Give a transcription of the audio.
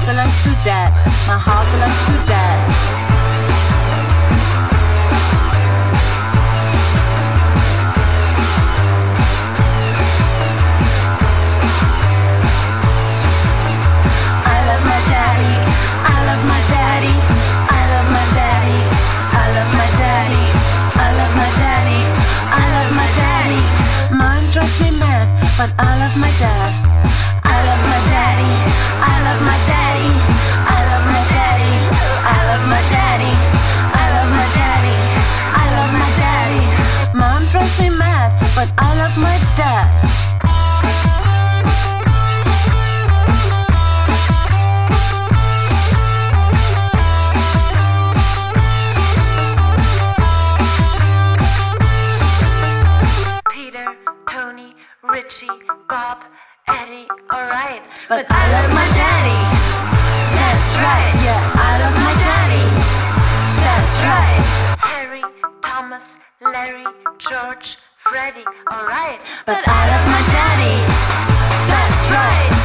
belongs to Dad. My heart belongs to Dad. I love my daddy. I love my daddy. I love my daddy. I love my daddy. I love my daddy. I love my daddy. Mom drives me mad, but I love my dad. I love my daddy. I love my daddy. I love my daddy. I love my daddy. I love my daddy. I love my daddy. Mom drives me mad, but I love my dad. Peter, Tony, Richie, Bob, Eddie, alright. But I love my daddy. That's right, yeah, I love my daddy. That's right. Harry, Thomas, Larry, George, Freddie, alright. But I love my daddy. That's right.